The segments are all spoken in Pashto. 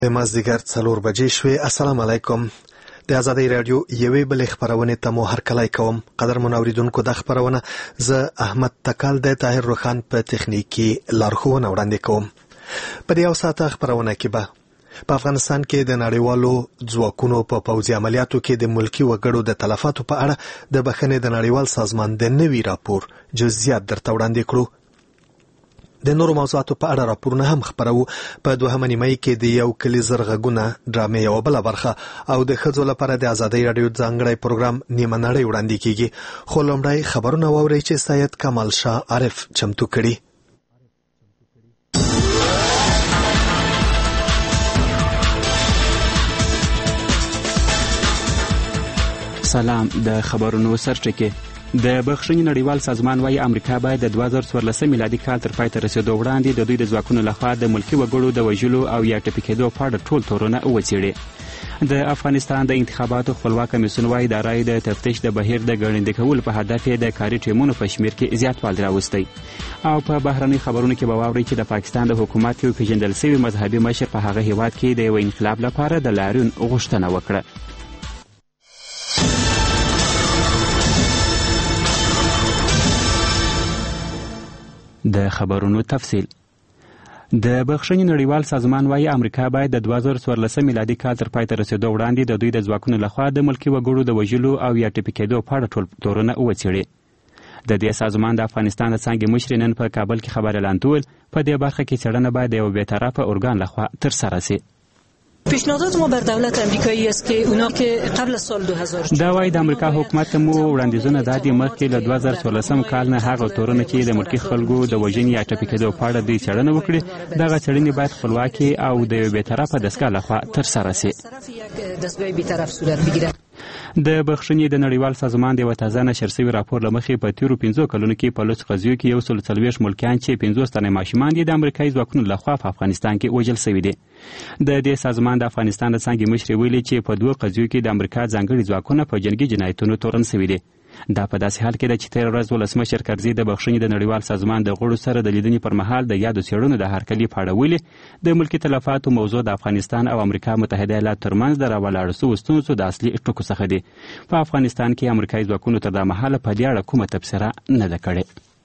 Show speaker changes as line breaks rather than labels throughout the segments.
د مازدیګر 4 بجې شوې. السلام علیکم. د آزادۍ رادیو یوې بلې خبرونې ته مو هرکلی کوم. قدرمن اوریدونکو، د خبرونه زه احمد تکل د طاهر روخان په تخنیکی لارښوونه وړاندې کوم. په دې اوساته خبرونه کې به په افغانستان کې د نړیوالو ځواکونو په پوځي عملیاتو کې د ملکی وګړو د تلفاتو په اړه د بخښنې د نړیوال سازمان د نوي راپور جزئیات درته وړاندې کړو. د نورو موضوعاتو په اړه راپورونه هم خبرو. په دوهمه نیمه کې د یو کلی زرغونه ډرامې یو بل برخه او د ښځو لپاره د آزادۍ رادیو ځانګړی پروګرام نیمه نړۍ وړاندې کیږي. خو لومړی خبرونه واورئ چې سید کمال شاه عارف چمتو کړي.
سلام. د خبرونو سرټکی. د بخښنې نړیوال سازمان وايي امریکا باید د 2014 میلادي کال تر پای ته رسیدو وړاندې د دوی د ځواکونو لخوا د ملکی وګړو د وژلو او یا ټپي کېدو په اړه ټول تورونه وڅېړي. د افغانستان د انتخاباتو خپلواک کمیسیون وايي د رایې د تفتیش د بهیر د ګړندي کولو په هدف یې د کاري ټیمونو په شمیر کې زیاتوالی راوستی. او په بهرني خبرونو کې به واورئ چې د پاکستان د حکومت یو پیژندل شوی مذهبي مشر په هغه هیواد کې د یو انقلاب لپاره د لاریون غوښتنه وکړه. د خبرونو تفصیل. د بخښنې نړیوال سازمان وايي امریکا باید د 2014 میلادي کال تر پای ته رسیدو وړاندې د دوی د ځواکونو لخوا د ملکی وګړو د وژلو او یا ټپي کېدو په اړه ټول تورونه وڅېړي. د دې سازمان د افغانستان د څانګې مشر نن په کابل کې خبر اعلان کړ په دې برخه کې څېړنه باید د یو بی‌طرفه ارګان لخوا ترسره شي.
پیشنهادات ما بر دولت امریکایی است که اونا که قبل از سال 2000
دا وايي د امریکا حکومت مو وړاندیزونه دادي مخکې له 2014 کال نه هغه تورونه چې د ملکی خلکو د وژنې یا ټپي کېدو په اړه دوی څېړنه وکړي. دغه څېړنې باید خپلواکي او د یو بی‌طرفه دستګاه لخوا ترسره شي. د بخښنې د نړیوال سازمان د یو تازه نشر شوي راپور له مخې په تیرو 5 کلونو کې په لوڅ قضیو کې 140 ملکیان چې 50 تنه ماشومان دي د امریکایي ځواکونو لخوا په افغانستان کې وژل شوي دي. د دې سازمان د افغانستان د څانګې مشر ویلي چې په 2 قضیو کې د امریکا ځانګړي ځواکونه په جنګي جنایتونو تورن شوي دي. دا په داسې حال کې ده چې تېره ورځ ولسمشر کرزي د بخښنې د نړیوال سازمان د غړو سره د لیدنې پر مهال د یادو څېړنو د هرکلي په اړه ویلي د ملکي تلفاتو موضوع د افغانستان او امریکا متحده ایالاتو ترمنځ د راولاړو شوو ستونزو د اصلي ټکو څخه دي. په افغانستان کې امریکایي ځواکونو تر دا مهاله په دې اړه کومه تبصره نه ده کړې.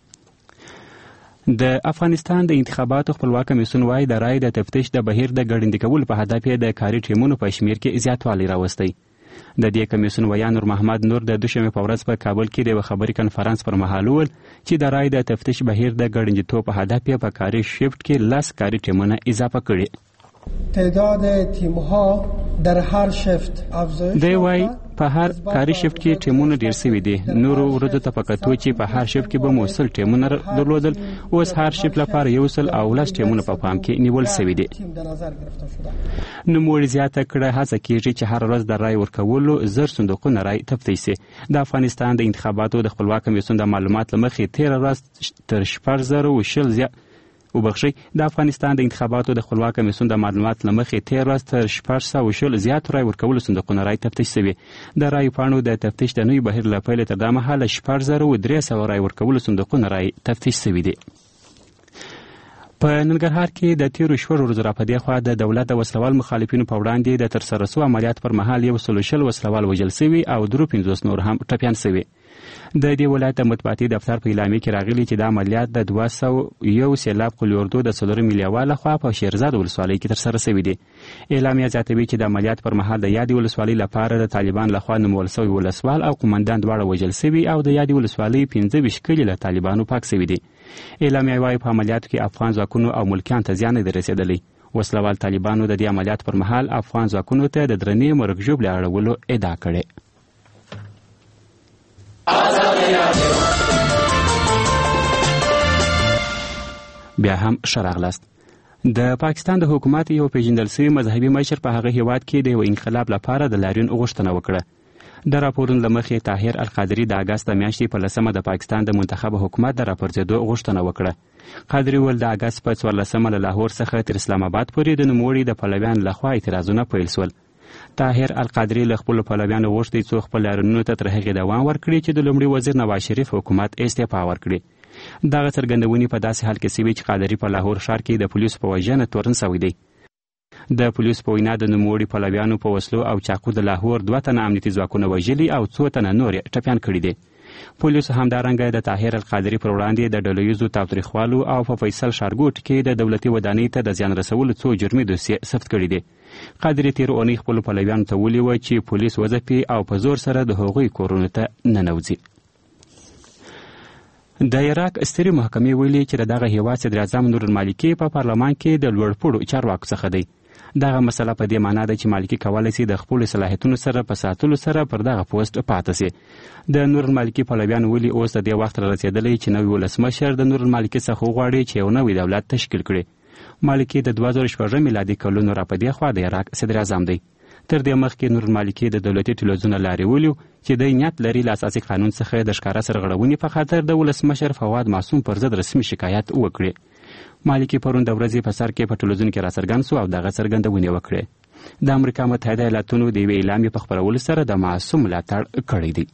د افغانستان د انتخاباتو خپلواک کمیسیون وايي د رایې د تفتیش د بهیر د ګړندي کولو په هدف یې د کاري ټیمونو په شمیر کې زیاتوالی راوستی. د دې کمیسیون ویان نور محمد نور د دوشنبه په ورځ په کابل کې د یو خبري کنفرانس پر مهال وویل چې د رایې د تفتیش بهیر د ګړندیتوب په هدف یې په کاري شیفت کې 10 کاري ټیمونه اضافه کړي.
تعداد تیم‌ها در هر شفت افزایش
دی وايي په هر کاري شفت کې ټیمونه ډیر شوي دي. نورو ورځو ته پکتو چې په هر شفت کې به موصل ټیمونه درلودل، اوس هر شفت لپاره یو سل او 10 ټیمونه په پام کې نیول شوي دي. نوموړي زیاته کړه هڅه کیږي چې هر ورځ د رای ورکولو 1000 صندوقونه رای تفتیش شي. د افغانستان د انتخاباتو د خپلواک کمیسیون د معلومات له مخې 13 ورځ تر 4000 د افغانستان د انتخاباتو د خپلواک کمیسیون د معلومات له مخې 13 ورځ تر 400 زیات رای ورکولو صندوقونه رای تفتیش شوي. د رای پاڼو د تفتیش د نوي بهیر له پیله تر دا مهاله 4300 رای ورکولو صندوقونه رای تفتیش شوي دي. په ننګرهار کې د تیرو شپږ ورځو راپدې خوا د دولت د وسلوال مخالفینو په وړاندې د ترسره شوو عملیات پر مهال 120 وسلوال وژل شوي او 53 نور هم ټپیان شوي. د دې ولایت مطبوعاتي دفتر په اعلامیه کې راغلي چې د عملیات د 201 سیلاب قل اردو د صدر ملیوال لخوا په شیرزاد ولسوالۍ کې ترسره شوي دي. اعلامیه زیاتوي چې د عملیات پر مهال د یادې ولسوالۍ لپاره د طالبان لخوا نومول شوی ولسوال او قومندان دواړه وژل شوي او د یادې ولسوالۍ 15 کلي له طالبانو پاک شوي دي. اعلامیه وايي په عملیاتو کې افغان ځواکونو او ملکیان ته زیان نه رسېدلی. وسلوال طالبانو د دې عملیات پر مهال افغان ځواکونو ته د درنې مرګ ژوبلې اړولو ادعا کړې. بیا هم شراغلاست. د پاکستان د حکومت یو پیژندل شوی مذهبي مشر په هغه هیواد کې د یو انقلاب لپاره د لاریون غوښتنه وکړه. د راپورونو له مخې طاهر القادري د اګست میاشتې په 10 د پاکستان د منتخب حکومت د راپرځېدو غوښتنه وکړه. قادري ول د اګست په 14 له لاهور څخه تر اسلام آباد پورې د نوموړي د پلویانو لخوا اعتراضونه پیل شول. طاهر القادري له خپلو پلویانو غوښتي څو خپل لاریونونو ته تر هغې دوام ورکړي چې د لومړي وزیر نواز شریف حکومت استعفا ورکړي. دغه څرګندونې په داسې حال کې شوي چې قادري په لاهور ښار کې د پولیسو په وژنه تورن شوی دی. د پولیس په وینا د نوموړي پلویانو په وسلو او چاقو د لاهور 2 تنه امنیتي ځواکونه وژلي او 2 تنه نور ټپیان کړي دي. پولیسو همدارنګه د طاهر القادري پر وړاندې د ډلهییزو تاوتریخوالو او په فیصل ښارګوټ کې د دولتي ودانۍ ته د زیان رسولو 2 جرمي دوسیې ثبت کړي دي. قادري تیر اونۍ خپلو پلویانو ته ویلي وه چې پولیس وځپي او په زور سره د هغوی کورونو ته ننوځي. د عراق سترې محکمې ویلي چې د دغه هیواد صدراعظم نور المالکي په پارلمان کې د لوړپوړو چارواکو څخه دی. دغه مسله په دې معنا ده چې مالکي کولی شي د خپلو صلاحیتونو سره په ساتلو سره پر دغه پوسټ پاتې شي. د نور المالکي پلویان ویلي اوس د دې وخت را رسېدلی چې نوی ولسمشر د نور المالکي څخه وغواړي چې یو نوی دولت تشکیل کړي. مالکي د 2006 میلادي کلونو راپدې خوا د عراق صدراعظم دی. تر دې مخکې نور المالکي د دولتي ټلویزیون لارې ویلي چې د نیت لري له اساسي قانون څخه د ښکاره سرغړونې په خاطر د ولسمشر فواد معصوم پر ضد رسمي شکایت وکړي. مالکي پرون د ورځې په سر کې په ټلویزیون کې راڅرګند شو او دغه څرګندونې وکړې. د امریکا متحده ایالاتونو د یوې اعلامیې په خپرولو سره د معصوم ملاتړ کړی دی.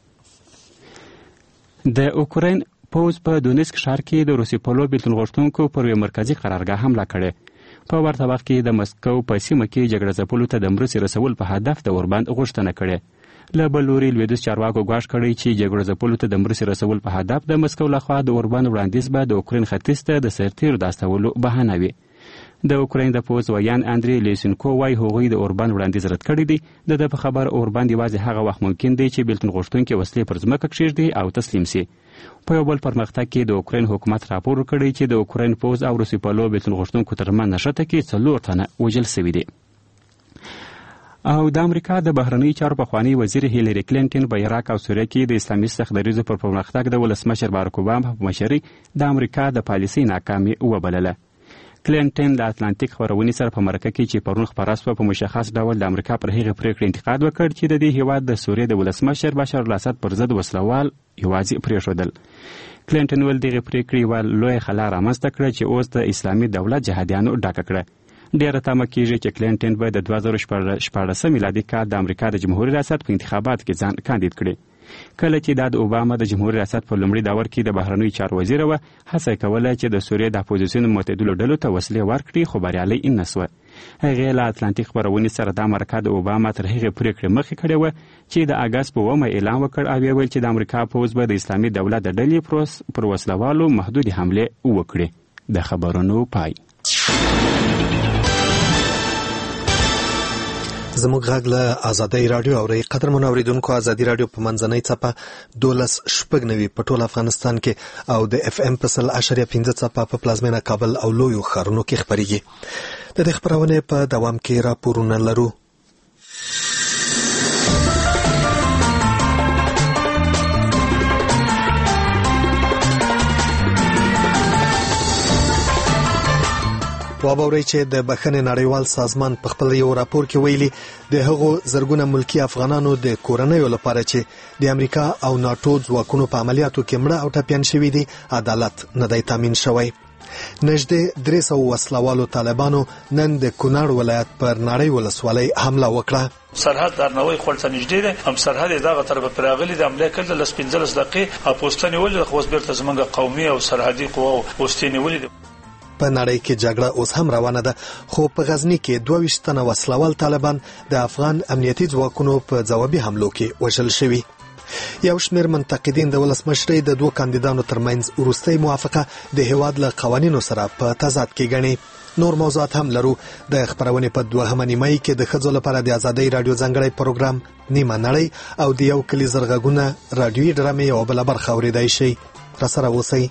د اوکراین پوځ په دونیسک ښار کې د روسي پلو بیلتون غوښتونکو پر یوه مرکزي قرارګاه حمله کړې. په ورته وخت کې د مسکو په سیمه کې جګړه ځپلو ته د مرستې رسول په هدف د اوربند غوښتنه کړې. له بل لوري لویدیځ چارواکو ګواښ کړی چې جګړه ځپلو ته د مرستې رسول په هدف د مسکو لخوا د اوربند وړاندیز به د اوکراین ختیځ ته د سرتیرو د استولو بهانه وي. د اوکراین د پوځ ویان اندری لیسنکو وایي هغوی د اوربند وړاندیز رد کړی دی. د په خبر اوربند یوازې هغه وخت ممکن دی چې بیلتون غوښتونکي وسلې پر ځمکه کښېږدي او تسلیم سي. په یو بل پرمختګ کې د اوکراین حکومت راپور ورکړی چې د اوکراین پوځ او روسي پلو بیلتون غوښتونکو ترمنځ نښته کې 4 تنه وژل سوي دي. او د امریکا د بهرنیو چارو پخوانی وزیر هیلری کلینټن په عراق او سوریه کې د اسلامي سختدریزو پر پرمختګ د ولسمشر بارک اوباما په مشرۍ د امریکا د پالیسۍ ناکامي وبلله. کلینټن د اتلانتیک خپرونې سره په مرکه کې چې پرون خپره سوه په مشخص ډول د امریکا پر هغې پرېکړې انتقاد وکړ چې د دې هیواد د سوریې د ولسمشر بشار الاسد پر ضد وسلوال یوازې پرېښودل. کلینټن ویل دغې پرېکړې یوه لویه خلا رامنځته کړه چې اوس د اسلامي دولت جهادیانو ډکه کړه. ډیره تمه کیږي چې کلینټن به د 2014 میلادي کال د امریکا د جمهوري ریاست په انتخاباتو کې ځان کاندید کړي. کله چې دا د اوباما د جمهوري ریاست په لومړي دور کې د بهرنیو چارو وزیره وه، هڅه کوله چې د سوریې د اپوزیسیون معتدلو ډلو ته وسلې ورکړي، خو بریالۍ نه سوه. هغې له اتلانتیک خپرونې سره دا مرکه د اوباما تر هغې پرېکړې مخکې کړې وه چې د اګست په 9 اعلان وکړ او ویل چې د امریکا پوځ به د اسلامي دولت د ډلې پر وسلوالو محدودې حملې وکړي. د خبرونو پای.
زموږ غږ له ازادۍ راډیو اورئ. قدرمن اوریدونکو، ازادي راډیو په منځنۍ څپه 12.9 په ټول افغانستان کې او د FM په 100.5 څپه په پلازمینه کابل او لویو ښارونو کې خپرېږي. د دې خپرونې په دوام کې راپورونه لرو. وابورئ چې د بخښنې نړیوال سازمان په خپل یو راپور کې ویلي د هغو زرګونه ملکی افغانانو د کورنیو لپاره چې د امریکا او ناتو ځواکونو په عملیاتو کې مړه او ټپیان شوي دي عدالت نه دی تامین شوی. نږدې 300 وسلوالو طالبانو نن د کونړ ولایت پر نړۍ ولسوالۍ حمله وکړه.
سرحد درنوي خپلته نږدې ده، هم سرحد دغه طرف پراغلي د عمله کړل ل 15 دقیقې او پوسټنی ولې خو بیرته زمونږ قومي او سرحدي قوا پوسټنی ولې.
په نړۍ کې جګړه اوس هم روانه ده، خو په غزني کې 22 تنه وسلوال طالبان د افغان امنیتي ځواکونو په ځوابي حملو کې وژل شوي. یو شمېر منتقدین د ولسمشرۍ د 2 کاندیدانو ترمنځ وروستۍ موافقه د هیواد له قوانینو سره په تضاد کې ګڼي. نور موضوعات هم لرو. د خبرونې په 2 نیمایي کې د ښځو لپاره د ازادۍ راډیو ځانګړی پروګرام نیمه نړۍ او د یو کلي زرغږونه راډیوي ډرامې یوه بله برخه اورېدای شئ. راسره اوسئ.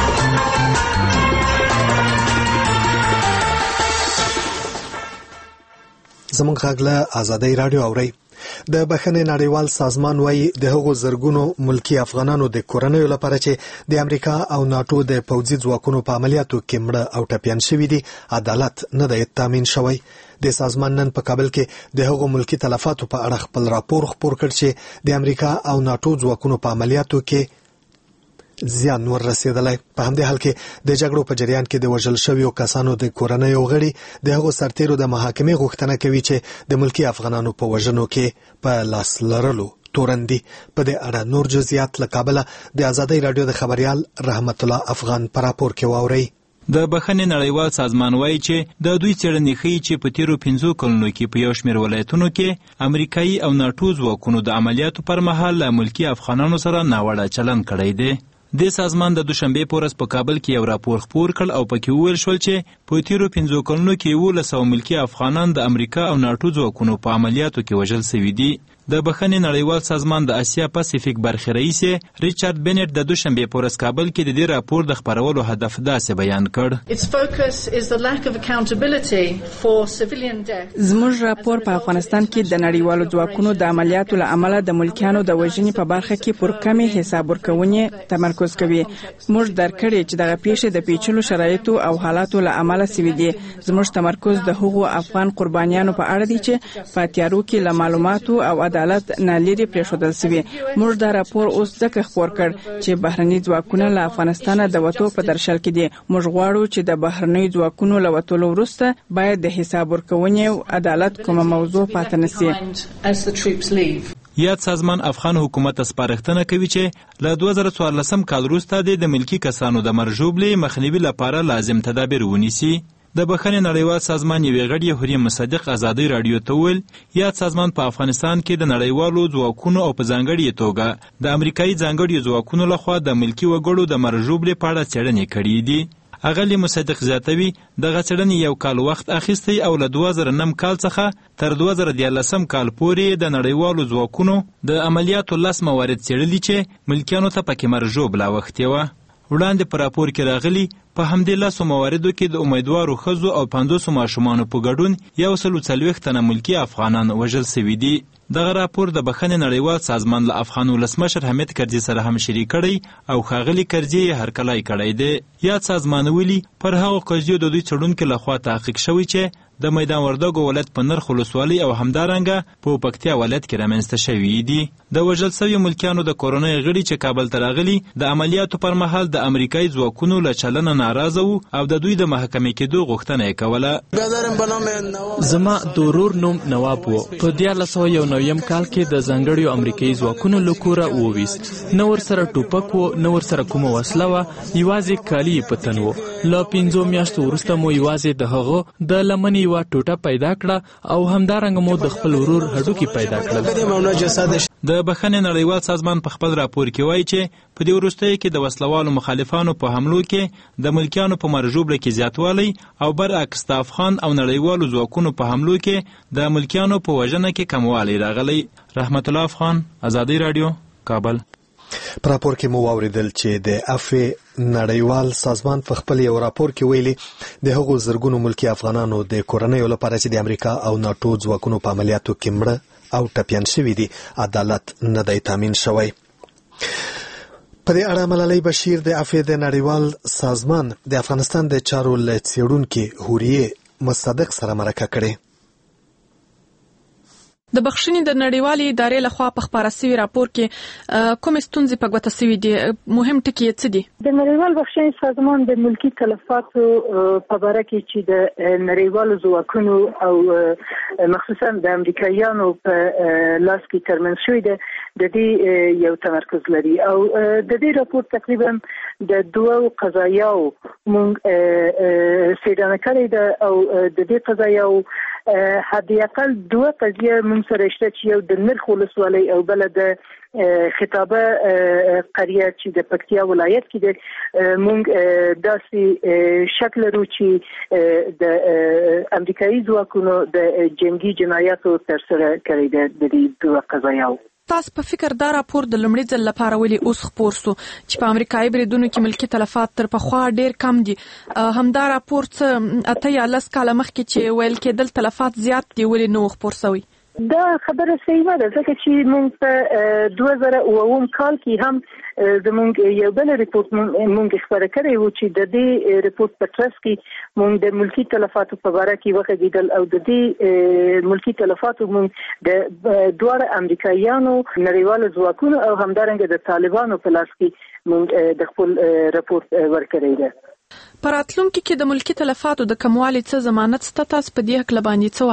زموږ غږ له ازادۍ راډیو اورئ. د بخښنې نړیوال سازمان وایي د هغو زرګونو ملکی افغانانو د کورنیو لپاره چې د امریکا او ناتو د پوځي ځواکونو په عملیاتو کې مړه او ټپیان شوي دي عدالت نه دی تامین شوی. د سازمان نن په کابل کې د هغو ملکی تلفاتو په اړه خپل راپور خپور کړ چې د امریکا او ناتو ځواکونو په عملیاتو کې زیان ور رسیدلی. په همدې حال کې د جګړو په جریان کې د وژل شویو کسانو د کورنیو غړي د هغو سرتیرو د محاکمې غوښتنه کوي چې د ملکی افغانانو په وژنو کې په لاس لرلو تورن دي. په دې اړه نور جزئیات له کابله د ازادۍ راډیو د خبریال رحمت الله افغان په راپور کې واورئ.
د بخښنې نړیوال سازمان وایي چې د دوی څېړنې ښیي چې په تیرو 5 کلونو کې په یو شمېر ولایتونو کې امریکایي او ناټو ځواکونو د عملیاتو پر مهال له ملکي افغانانو سره ناوړه چلند کړی دی. د سازمان د دوشنبې په ورځ په کابل کې یو راپور خپور کړ او پکې وویل شول چې په تیرو 5 کلونو کې 1100 ملکي افغانان د امریکا او ناټو ځواکونو په عملیاتو کې وژل شوي دي. د بخښنې نړیوال سازمان د اسیا پاسفیک برخې رئیس ریچارډ بینټ د دوشنبې په ورځ کابل کې د دې راپور د خپرولو هدف داسې بیان کړ.
زموږ راپور په افغانستان کې د نړیوالو ځواکونو د عملیاتو له امله د ملکیانو د وژنې په برخه کې پر کمې حساب ورکونې تمرکز کوي. موږ درک کړی چې دغه پیښې د پیچلو شرایطو او حالاتو له امله سوي دي. زموږ تمرکز د هغو افغان قربانیانو په اړه دی چې په تیارو کې له معلوماتو او عدالت نه لري پرېښودل شوي. موږ دا راپور اوس ځکه خپور کړ چې بهرني ځواکونه له افغانستانه د وتو په درشل کې دي. موږ غواړو چې د بهرني ځواکونو له وتلو وروسته باید د حساب ورکونې او عدالت کومه موضوع پاتې نشي.
یاد سازمان افغان حکومت ته سپارښتنه کوي چې له 2014 کال وروسته د ملکي کسانو د مرژوبلې مخنیوي لپاره لازم تدابیر ونیسي. د بخښنې نړیوال سازمان یوې غړي حریم مصدق ازادۍ راډیو ته وویل یاد سازمان په افغانستان کې د نړیوالو ځواکونو او په ځانګړې توګه د امریکایي ځانګړي ځواکونو لخوا د ملکي وګړو د مرژوبلې په اړه څېړنې کړې دي. اغلی مصدق زیاتوي دغه څېړنې یو کال وخت اخیستی او له 2009 کال څخه تر 2014 کال پورې د نړیوالو ځواکونو د عملیاتو 10 موارد څېړلي چې ملکیانو ته پکې مرژوبله اوښتې وه. وړاندې په راپور کې راغلي په همدې 10 مواردو کې د امیدوارو ښځو او 500 ماشومانو په ګډون 140 تنه ملکي افغانان وژل شوي دي. دغه راپور د بخښنې نړیوال سازمان له افغان ولسمشر حمید کرزي سره هم شریک کړی او ښاغلي کرزي یې هرکلی کړی دی. یاد سازمان ویلي پر هغو قضیو د دوی څېړونکو لخوا تحقیق شوی چې د میدان وردګو ولایت په نرخ ولسوالۍ او همدارنګه په پکتیا ولایت کې رامنځته شوي دي. د وژل شویو ملکیانو د کورنۍ غړي چې کابل ته راغلي د عملیاتو پر مهال د امریکایي ځواکونو له چلنه ناراضه وو او د دوی د محاکمې کېدو غوښتنه یې کوله.
زما د ورور نوم نواب و. په 1999 کال کې د ځانګړیو امریکایي ځواکونو له کوره وویست. نه ورسره ټوپک و نه ورسره کومه وسله وه، یوازې کالي یې په تن و. له 5 میاشتو وروسته مو یوازې د هغه د لمنې یوه ټوټه پیدا کړه او همدارنګه مو د خپل ورور هډوکي پیدا کړل.
د بخښنې نړیوال سازمان په خپل راپور کې وایي چې په دې وروستیو کې د وسلوالو مخالفانو په حملو کې د ملکیانو په مرژوبله کې زیاتوالی او برعکس د افغان او نړیوالو ځواکونو په حملو کې د ملکیانو په وژنه کې کموالی راغلی. رحمت الله افغان، ازادي راډیو، کابل.
په راپور کې مو واوریدل چې د افغان نړیوال سازمان په خپل یو راپور کې ویلي د هغو زرګونو ملکي افغانانو د کورنیو لپاره چې د امریکا او ناټو ځواکونو په عملیاتو کې مړه او ټپیان شوي دي عدالت نه دی تامین شوی. په دې اړه ملالۍ بشیر د افغان نړیوال سازمان د افغانستان د چارو له څېړونکي حوریې مصدق سره مرکه کړې.
د بخښنې د نړیوالې ادارې لخوا په خپاره شوي راپور کې کوم ستونزې په ګوته شوي دي؟ مهم ټکي یې څه دي؟
د نړیوال بخښنې سازمان د ملکي تلفاتو په باره کې چې د نړیوالو ځواکونو او مخصوصا د امریکایانو په لاس کې ترمنځ شوي ده د دې یو تمرکز لري او د دې راپور تقریبا د 2 قضایاو مونږ څېړنه کړې ده او د دې قضایاو حد اقل 2 قضیه مونږ سره شته چې یو د نرخ ولسوالۍ او بل د خطابه قریه چې د پکتیا ولایت کې ده. مونږ داسې شک لرو چې د امریکایي ځواکونو د جنگي جنایاتو ترسره کړې ده د دې 2 قضایاو.
تاسو په فکر دا راپور د لومړي ځل لپاره ولې اوس خپور سو چې په امریکایي بریدونو کې ملکي تلفات تر پخوا ډیر کم دي؟ همدا راپور څه 8 یا 10 کاله مخکې چې ویل کېدل تلفات زیات دي ولې نو خپور سوی؟
دا خبره صحیح ده ځکه چې موږ په 2009 کال کې هم زموږ یو بل ریپورت موږ خبره کړې و چې د دې ریپورت په ترڅ کې موږ د ملکي تلفاتو په اړه کې وغږیدل او د دې ملکي تلفاتو موږ د دوه امریکایانو نړیوالو ځواکونو او همدارنګه د طالبانو په لاس کې موږ د خپل ریپورت ورکړی دی.
په راتلونکي کې د ملکي تلفاتو د کموالي څه ضمانت شته؟ تاسو په دې حق باندې څه وایاست؟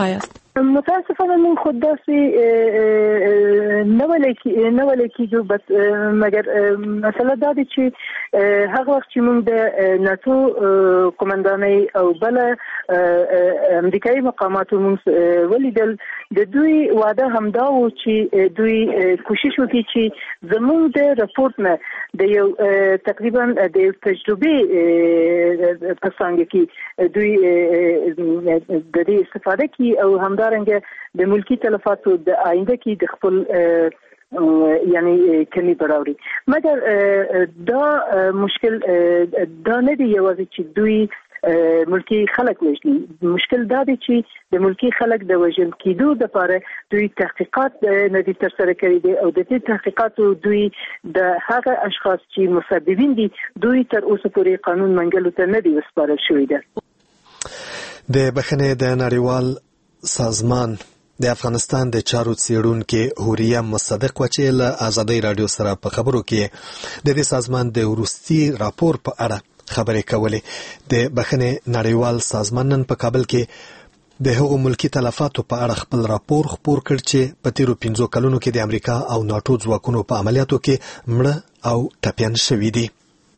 متاسفانه من خود داسې نه ولې کېږو مګر مسله دا ده چې هغه وخت چې موږ د ناتو قومندانۍ او بل امریکایي مقاماتو موږ ولیدل د دوی وعده همدا و چې دوی کوشش وکړي چې زموږ د راپورټ نه د یو تقریبا د تجربې په څنګه کې دوی د دې استفاده کوي او همدارنګه د ملکی تلفاتو د آینده کې د خپل یعنی کمی براوري مګر دا مشکل دا نه دی یوازې چې دوی ملکی خلک وژني مشکل دا دی چې د ملکی خلک د وژل کېدو لپاره دوی تحقیقات نه دي ترسره کړي دي او د دې تحقیقاتو دوی د هغه اشخاص چې مسببین دي دوی تر اوسه پورې قانون منګلو ته نه دي وسپارل شوی ده.
د بخښنې د نړیوال سازمان د افغانستان د چارو څېړونکو هوریا مصدق چې له آزادۍ رادیو سره په خبرو کې د دې سازمان د وروستي راپور په اړه خبرې کولې. د بخښنې نړیوال سازمان نن په کابل کې د هغو ملکی تلفاتو په اړه خپل راپور خپور کړ چې په تیرو 15 کلونو کې د امریکا او ناتو ځواکونو په عملیاتو کې مړه او ټپیان شوي دي.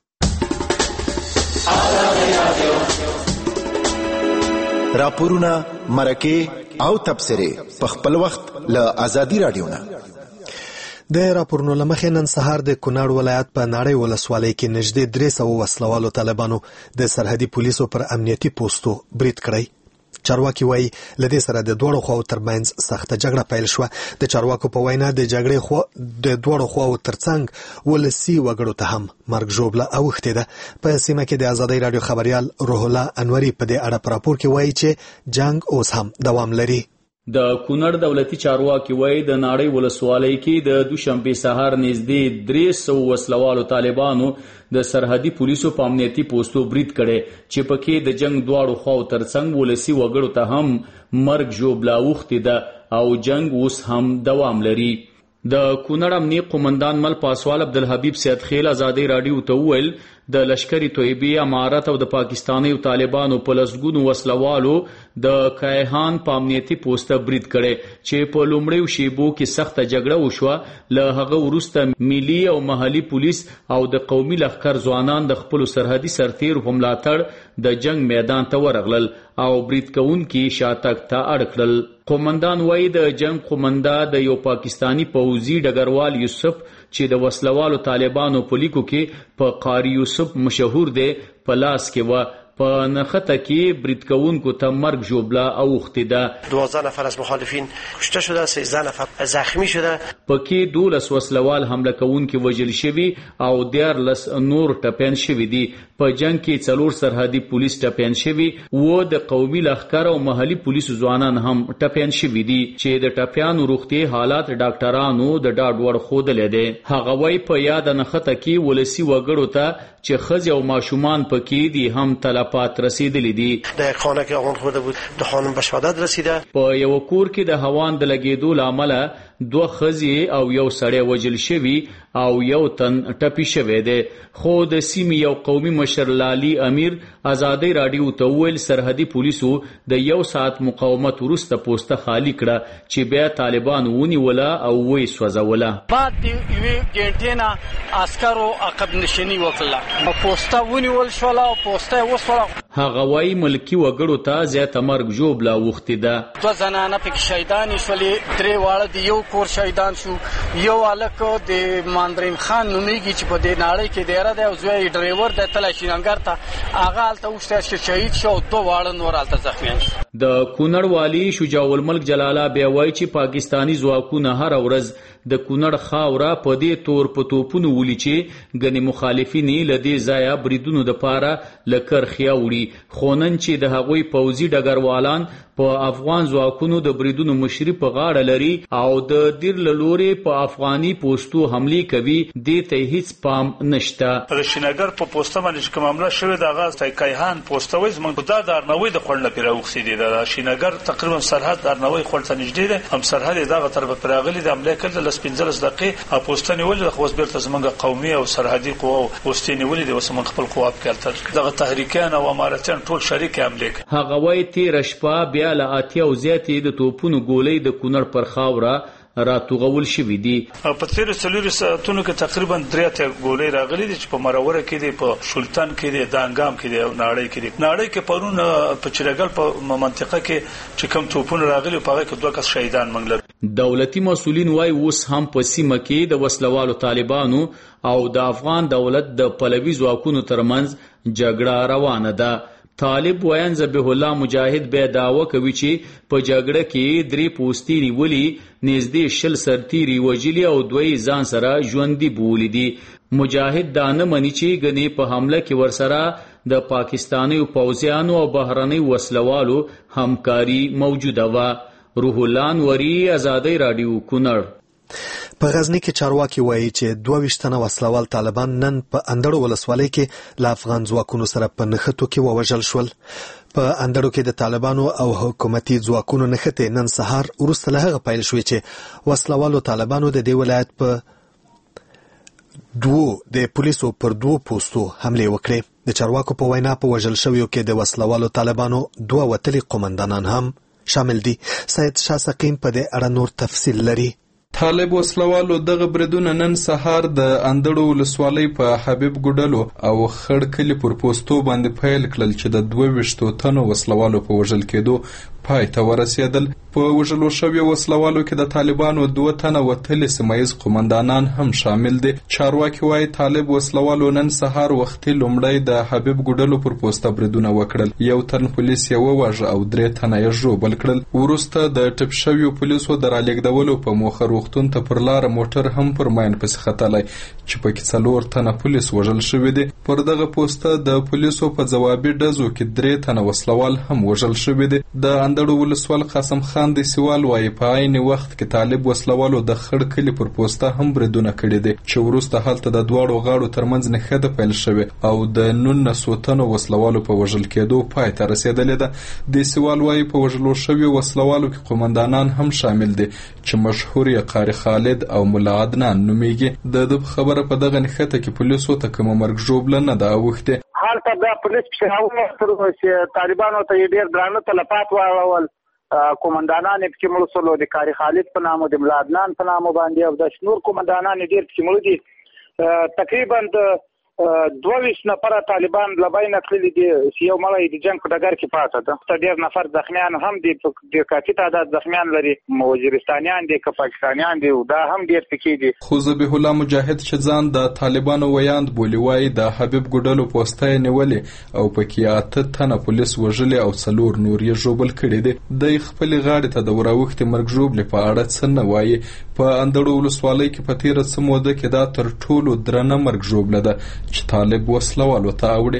راپورونه مرکه او تبصره په خپل وخت له آزادۍ رادیو نه.
د راپورونو لمخې نن سهار د کونړ ولایت په ناړۍ ولسوالۍ کې نږدې 300 وسلوالو طالبانو د سرحدي پولیسو پر امنیتي پوسټو برید کړی. چارواکي وایي لدې سره د دوړو خواو ترمنځ سخته جګړه پیل شوه. د چارواکو په وینا د جګړې د دوړو خواو ترڅنګ ولسي وګړو ته هم مرګ ژوبله اوښتې ده. په سیمه کې د آزادۍ رادیو خبريال روح الله انوري په دې اړه په راپور کې وایي چې جنگ اوس هم دوام لري.
د کونړ دولتي چارواکي وایي د ناړۍ ولسوالۍ کې د دوشنبه سهار نږدې 300 وسلوالو طالبانو د سرحدي پولیسو په امنیتي پوسټو برید کړي چې پکې د جنگ دواړو خواو ترڅنګ ولسي وګړو ته هم مرګ ژوبله اوښتې ده او جنگ اوس هم دوام لري. د کونړ امنیه قومندان مل پاسوال عبدالحبیب سید خیل آزادۍ رادیو ته وویل د لشکري طیبې امارت او د پاکستاني طالبانو په لسګونو وسلوالو د کایهان په امنیتي پوسټه برید کړي چې په لومړیو شیبو کې سخته جګړه وشوه. له هغه وروسته ملي او محلي پولیس او د قومي لښکر ځوانان د خپل سرحدي سرتیرو په ملاتړ د جنگ میدان ته ورغلل او برید کوونکي شاتګ ته اړ کړل. قومندان وایي د جنگ قومنده د یو پاکستانی پوځي ډګروال یوسف چې د وسلوالو طالبانو په لیکو کې په قاری یوسف مشهور دی په لاس کې و په نخته کې برید کوونکو ته مرګ ژوبله اوښتې ده.
12 نفر از مخالفین کشته شده، 13 نفر زخمی شده.
پکې 12 وسلوال حمله کوونکي وژل شوي او 14 نور ټپیان شوي دي. په جنگ کې 4 سرحدي پولیس ټپیان شوي و د قومي لښکر او محلي پولیسو ځوانان هم ټپیان شوي دي چې د ټپیانو روغتي حالات ډاکټرانو د ډاډ وړ ښودلی دی. هغه وایي په یاد نښته کې ولسي وګړو ته چې ښځې او ماشومان پکې دي هم تلفات رسیدلی دي.
در خانه که آغان خورده بود دو خانم به شهادت رسیده.
په یو کور کې د هوان د لګېدو له امله 2 ښځې او 1 سړی وژل شوي او 1 تن ټپي شوی دی. خو د سیمې یو قومي مشر لالي امیر آزادۍ رادیو ته وویل سرحدي پولیسو د 1 ساعت مقاومت وروسته پوسټه خالی کړه چې بیا طالبان ونیوله او ویې سوځوله.
بعد د 1 غنټې نه عسکرو عقب نشیني وکړه، پوسټه ونیول شوله او پوسټه وسوله.
هغه وایي ملکي وګړو ته زیاته مرګ ژوبله اوښتې ده.
2 زنانه پکې شهیدانې شولې، 3 واړه د یو کور شهیدان شو. یو هلک د ماندریم خان نومیږي چې په دې ناړۍ کې دیره دی او زوی ډرایور دی تلی شیننګر ته، هغه هلته اوښتی چې شهید شو او 2 واړه نور هلته زخمیان شو.
د کونړ والي شجاع الملک جلاله بیا وایي چې پاکستاني ځواکونه هره ورځ د کونړ خاوره په دې تور په توپونو ولي چې ګنې مخالفین له دې ځایه بریدونو دپاره له کرخیا وړي. خو نن چې د هغوی پوځي ډګروالان په افغان ځواکونو د بریدونو مشري په غاړه لري او د دیر له لورې په افغاني پوسټو حملې کوي، دې ته هیڅ پام نشته.
د شینګر په پوسټه باندې چې کوم حمله شوې ده هغه کایهان پوسټه وایي زموږ د ارنوي د خوړ نه پرې راوښتې ده. د شینګر تقریبا سرحد ارنوي خوړ ته نږدې ده، هم سرحد یې دغه طرفه پرې راغلي د حمله کړل. 15 دقیقې پوسټه نیولې خو اوس بیرته زموږ قومي او سرحدي قوا پوسټې نیولې دي. اوس موږ خپل قوا په کارتر دغه تحریکان او امارات اماراتیان ټول شریک حمله کوي.
هغه وایي تیر شپه بیا له 80 او زیاتې د توپونو ګولۍ د کونړ پر خاوره راتوغول شوې دي.
په تیر 4 ساعتونو کې تقریبا 3 ګولۍ راغلي دي چې په مروره کې دي، په سلطان کې دي، دانګام کې دي او ناړۍ کې دي. ناړۍ کې پرون په چرګل په منطقه کې چې کوم توپونه راغلي په هغه کې 2 کس شهیدان منګل.
دولتي مسؤلین وايي اوس هم په سیمه کې د وسلوالو طالبانو او د افغان دولت د پلوي ځواکونو ترمنځ جګړه روانه ده. طالب ویان ذبیح الله مجاهد به دعوه کوي چې په جګړه کې 3 پوستې نیولي، نږدې 20 سرتیري وژلي او 2 ځان سره ژوندي بولی دي. مجاهد دا نه مني چې غني په حمله کې ورسره د پاکستاني پوځیانو او بهرني وسلوالو همکاري موجوده و. روح الله انوري، آزادۍ رادیو، کونړ.
په غزنی کې چارواکي وایي چې 22 تنه وسلوال طالبان نن په اندړو ولسوالۍ کې له افغان ځواکونو سره په نښتو کې ووژل شول. په اندړو کې د طالبانو او حکومتي ځواکونو نښتې نن سهار وروسته له هغه پیل شوې چې وسلوالو طالبانو د دې ولایت په 2 د پولیسو پر 2 پوستو حمله وکړې. د چارواکو په وینا په وژل شویو کې د وسلوالو طالبانو 2 وتلي قومندانان هم شامل دي. سید شاه سقیم په دې اړه نور تفصیل لري.
طالب وسلوالو دغه بریدونه نن سهار د اندړو ولسوالۍ په حبیب ګډلو او خړ کلی پر پوستو باندې پیل کړل چې د 22 تنو وسلوالو په وژل کېدو پای ته ورسېدل. په وژلو شویو وسلوالو کې د طالبانو 2 تنه وتلي سیمایز قومندانان هم شامل دي. چارواکي وایي طالب وسلوالو نن سهار وختي لومړی د حبیب ګډلو پر پوسته بریدونه وکړل. 1 تن پولیس یې وواژه او 3 تنه یې ژوبل کړل. وروسته د ټپ شویو پولیسو د رالېږدولو په موخه روغتون ته پر لار موټر هم پر ماین پسې ختلی چې پکې 4 تنه پولیس وژل شوي دي. پر دغه پوسته د پولیسو په ځوابي ډزو کې 3 تنه وسلوال هم وژل شوي دي. د اندړو ولسوال قاسم خان د سیوال وایي په عین وخت کې طالب وسلوالو د خړ کلي پر پوسته هم بریدونه کړي دي چې وروسته هلته د دواړو غاړو ترمنځ نښته پیل شوې او د 19 تنو وسلوالو په وژل کېدو پای ته رسېدلې ده. د سیوال وایي په وژلو شویو وسلوالو کې قومندانان هم شامل دي چې مشهور یې قاری خالد او ملا عدنان نومیږي. د خبره په دغه نښته کې پولیسو ته کومه مرګ ژوبله نه ده اوښتې.
حالته د پولیس په چې طالبانو ته ډېر درانه تلفات واړول. قومندانان پکې مړه شول، د قاری خالد په نامه، د ملا عدنان په نامه باندې او د نور قومندانان ډېر پکې مړه دي. تقریبا د 22 نفر طالبان لباینه کړلي دي چې یو مړی د جنگ په ډګر کې پاتې ده. ډېر نفر زخمیان هم دي، د کافي تعداد زخمیان لري، وزیرستانیان دي که پاکستانیان دي، دا هم ډېر پکې دي.
خو ذبیح الله مجاهد چې ځان د طالبانو ویاند بولي وایي د حبیب ګډلو پوسته یې نیولې او پکې 8 تنه پولیس وژلي او 4 نور یې ژوبل کړي دي. د خپلې غاړې ته د وراوښتې مرګ ژوبلې په اړه څه نه وایي. په اندړو ولسوالۍ کې په تېره څه موده کې دا تر ټولو درنه مرګ ژوبله ده چې طالب وسلوالو ته اوړي.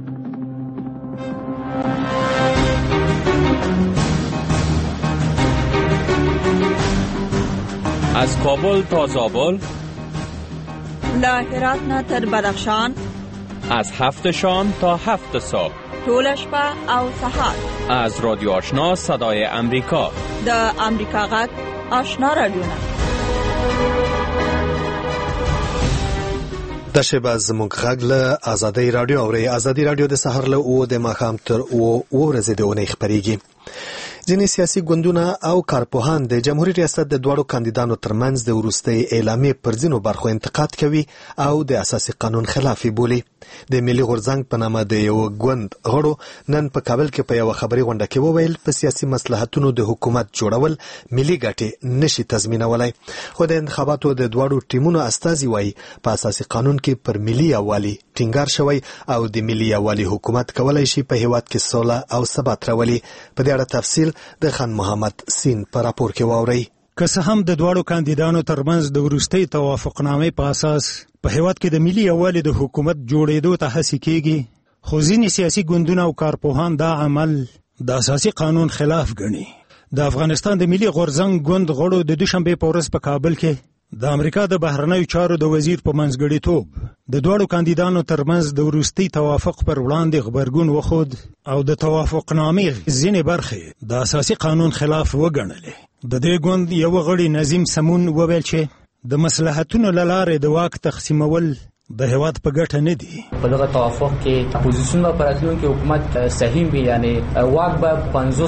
از کابل تا زابل،
له هرات نه تر بدخشان،
از 7 شام تا 7 صبح،
طول شپه او سحر،
از رادیو آشنا صدای امریکا،
د امریکا غږ آشنا رادیو.
د شبه زموږ غږ له آزادۍ رادیو اوري. آزادۍ رادیو د سحر له 2 د ماښام تر 2 ورځې د اونۍ خبريږي. ځینې سیاسي ګوندونه او کارپوهان د جمهوریت ریاست د دوړو کاندیدانو ترمنځ د وروستۍ اعلامیې پر ځینو برخو انتقاد کوي او د اساسي قانون خلاف بولي. د ملي غورځنګ په نامه د یو ګوند غړو نن په کابل کې په یو خبري غونډه کې وویل په سیاسي مصلحتونو د حکومت جوړول ملي ګټې نشي تضمینولای. خو د انتخاباتو د دوړو ټیمونو استازي وایي په اساسي قانون کې پر ملي یووالي ټینګار شوی او د ملي یووالي حکومت کولای شي په هیواد کې سوله او ثبات راولي. په دې اړه تفصیل د خان محمد سین په راپور کې واوري.
که څه هم د دواړو کاندیدانو ترمنځ د وروستۍ توافقنامې په اساس په هیواد کې د ملي یووالي د حکومت جوړېدو ته هڅې کېږي، خو ځینې سیاسي ګوندونه او کارپوهان دا عمل د اساسي قانون خلاف ګڼي. د افغانستان د ملي غورځنګ ګوند غړو د دوشنبه په ورځ په کابل کې د امریکا د بهرنیو چارو د وزیر په منځګړیتوب د دوړو کاندیدانو ترمنځ د وروستي توافق پر وړاندې خبرګون وخود او د توافقنامې ځینې برخې د اساسي قانون خلاف وګڼلې. د دې ګوند یو غړي نظیم سمون وویل چې د مصلحتونو لاره د واک تقسیمول د هیواد په ګټه نه دي.
په دغه توافق کې اپوزیسیون او راتلونکي حکومت صحیح وي، یعنی واک به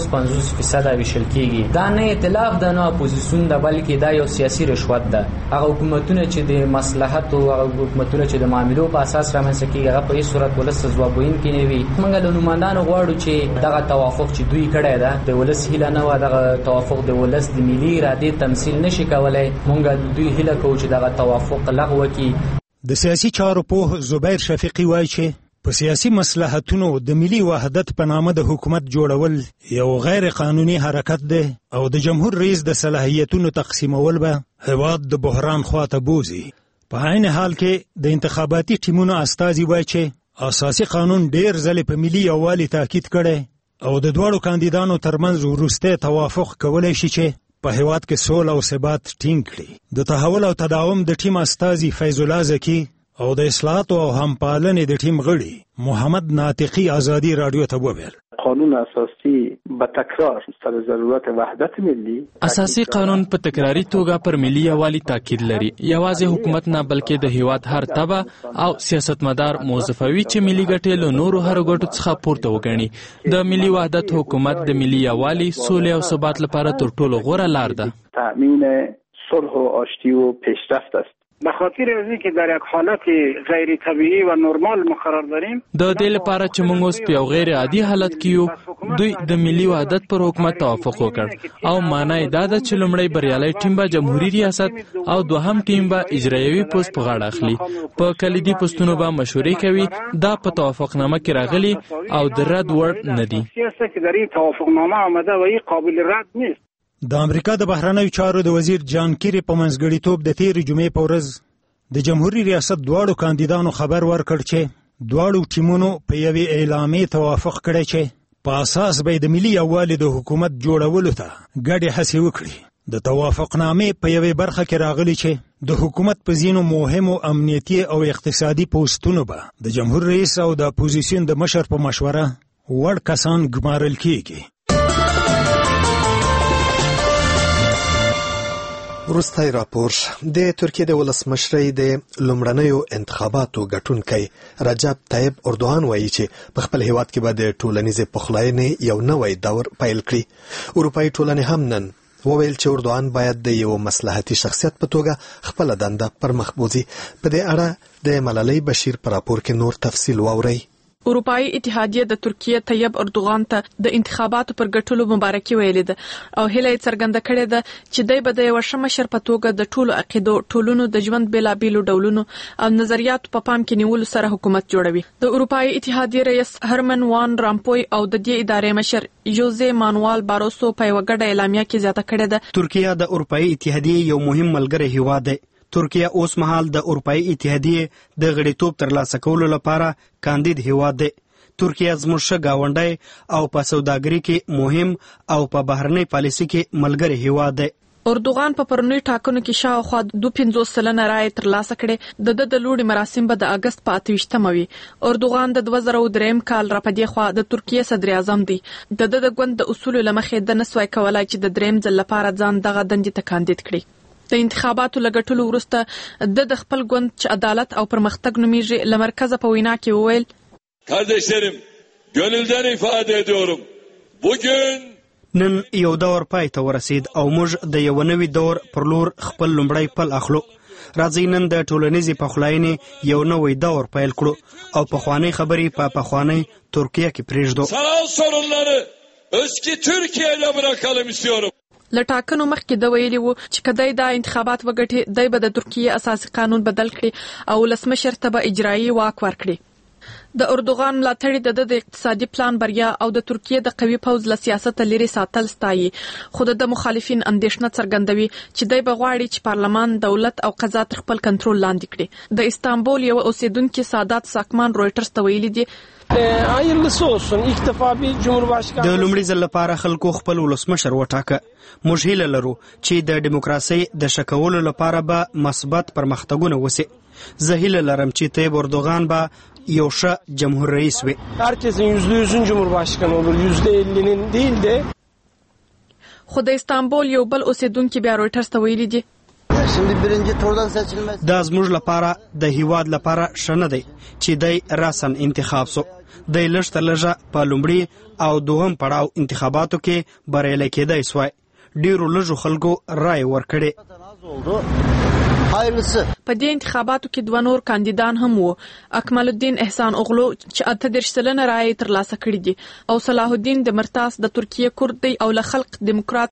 50% ویشل کیږي. دا نه ائتلاف د نه اپوزیسیون د بلکې دا یو سیاسي رشوت ده. هغه حکومتونه چې د مصلحت او هغه حکومتونه چې د معاملو په اساس رامنځته کیږي هغه په هیڅ صورت ولس ځوابوین کې نه وي. موږ له نمائندانو غواړو چې دغه توافق چې دوی کړی ده د ولس هیله نه و، دغه توافق د ولس د ملي ارادې تمثيل نشي کولای. موږ دوی هیله کوو چې دغه توافق لغوه کړي.
د سیاسي چارو په زبیر شفیقی وایي چې په سیاسي مصلحتونو د ملي وحدت په نامه د حکومت جوړول یو غیر قانوني حرکت دی او د جمهور رئیس د صلاحیتونو تقسیمول به هیواد د بحران خواته بوزي. په عین حال کې د انتخاباتي ټیمونو استازي وایي چې اساسي قانون ډیر ځله په ملي یووالي تاکید کړي او د دوړو کاندیدانو ترمنځ وروسته توافق کولای شي چې په هیواد کې سوله او ثبات ټینګ کړي. د تحول او تداوم د ټیم استازي فیض الله زکی او د اصلاحات او همپالنې د ټیم غړي محمد ناطقي ازادي رادیو ته وویل
قانون اساسی به تکرار سر ضرورت وحدت ملی
اساسي قانون په تکراری توګه پر ملي یووالي تاکید لري. یوازې حکومت نه بلکې د هیواد هر تبه او سیاستمدار موظفوي چې ملي ګټې له نورو هر ګټو څخه پورته وګڼي. د ملي وحدت حکومت د ملي یووالي، سولې او ثبات لپاره تر ټولو غوره لار ده.
تأمین صلح و آشتی و پیشرفت است.
به خاطر از اینکه در یک حالت غیر طبیعی و نرمال مقرر داریم،
د دې لپاره چې موږ اوس په یو غیر عادي حالت کې یو، دوی د ملي وحدت پر حکومت توافق وکړ او معنی دا ده چې لومړی بریالي ټیم به جمهوریت ریاست او دوهم ټیم به اجرایوي پوسټ په غاړه اخلي. په کلیدي پوسټونو به مشورې کوي. دا په توافقنامه کې راغلي او د رد وړ نه دي.
سیاست کې د دې توافقنامه آمده و یې قابل رد نیست.
د امریکا د بهرنیو چارو د وزیر جان کیری په منځګړیتوب د تیرې جمعې په ورځ د جمهوریت ریاست دواړو کاندیدانو خبر ورکړ چې دواړو ټیمونو په یوې اعلامیې توافق کړی چې په اساس به د ملي یووالي د حکومت جوړولو ته ګډې هڅې وکړي. د توافقنامې په یوې برخه کې راغلي چې د حکومت په ځینو مهمو امنیتي او اقتصادي پوسټونو به د جمهور رئیس او د اپوزیسیون د مشر په مشوره وړ کسان ګمارل کیږي.
وروستی راپور د ترکیه د ولسمشرۍ د لومړنیو انتخاباتو ګټونکی رجب طیب اردوغان وایي چې په خپل هیواد کې به د ټولنیزې پخلاینې یو نوی دور پیل کړي. اروپایي ټولنې هم نن وویل چې اردوغان باید د یو مصلحتي شخصیت په توګه خپله دنده پر مخ بوځي. په دې اړه د ملالۍ بشیر په راپور کې نور تفصیل واورئ.
اروپایي اتحادیه د ترکیه طیب اردوغان ته د انتخاباتو پر ګټلو مبارکي ویلې ده او هیله یې څرګنده کړې ده چې دوی به د یو ښه مشر په توګه د ټولو عقیدو، ټولنو د ژوند بېلابېلو ډولونو او نظریاتو په پام کې نیولو سره حکومت جوړوي. د اروپایي اتحادیې رئیس هرمن وان رامپوی او د دې ادارې مشر یوزې مانوال باروسو په یوه ګډه اعلامیه کې زیاته کړې ده.
ترکیه د اروپایي اتحادیې یو مهم ملګری هیواد دی. ترکیه اوس مهال د اروپایي اتحادیې د غړیتوب ترلاسه کولو لپاره کاندید هیواد دی. ترکیه زموږ ښه ګاونډی او په سوداګرۍ کې مهم او په بهرنۍ پالیسي کې ملګری هیواد دی.
اردوغان په پرونی ټاکنو کې شاوخوا 52% رایې ترلاسه کړې. د لوړي مراسم به د اگست په 28 وي. اردوغان د 2003 کال را پدې خوا د ترکیه صدر اعظم دی. د ګوند د اصول لمخې د نسوي کولای چې د دریم ځل لپاره ځان دغه دندې ته کاندید کړي. د انتخاباتو لګټلو وروسته د خپل ګوند چې عدالت او پرمختګ نومیږي لمرکزه په وینا کې وویل:
Kardeşlerim, gönülden ifade ediyorum. Bugün
نن یو دور پای ته ورسید او موږ د یو نوي دور پر لور خپل لومړی پل اخلو. راځئ نن د ټولنیزې پخلاینې یو نوی دور پیل کړو او پخوانۍ خبرې په پخوانۍ ترکیه کې پرېږدو.
sanal sorunları eski Türkiye ile bırakalım istiyorum.
لټاکنو مخکې د ویلي وو چې کدی دا انتخابات وګټي دی به د ترکیه اساسي قانون بدل کړي او ولسمشر ته به اجرایي واک ورکړي. د اردوغان ملاتړي د اقتصادي پلان بریا او د ترکیه د قوي پوځ له سیاست لري ساتل ستایي. خو د مخالفین اندېښنه څرګندوي چې دوی به غواړي چې پارلمان دولت او قضا تر خپل کنټرول لاندې کړي. د استانبول یو اوسیدونکو سادات ساکمان رويټرز ته ویلي دي:
د لومړي ځل لپاره خلکو خپل ولسمشر وټاکه. موږ هیله لرو چې د دیموکراسي د شکولو لپاره به مثبت پرمختګونه وشي. زه هیله لرم چې طیب اردوغان به یو ښه جمهور رئیس وي.
Herkesin %100'ün cumhurbaşkanı olur, %50'nin değil de.
خو د استانبول یو بل اوسیدونکو بیا رويټرز ته ویلي دي:
دا زموږ لپاره د هیواد لپاره ښه نه دی چې دی راسن انتخاب سو. دی لږ تر لږه په لومړي او دوهم پړاو انتخاباتو کې بریالی کېدای سوی. ډیرو لږو خلکو رای ورکړې.
په دې انتخاباتو کې دوه نور کاندیدان هم وو. اکمل الدین احسان اوغلو چې 38% رای ترلاسه کړې دي او صلاح الدین دمرتاس د ترکیه کورد دی او له خلق دموکرات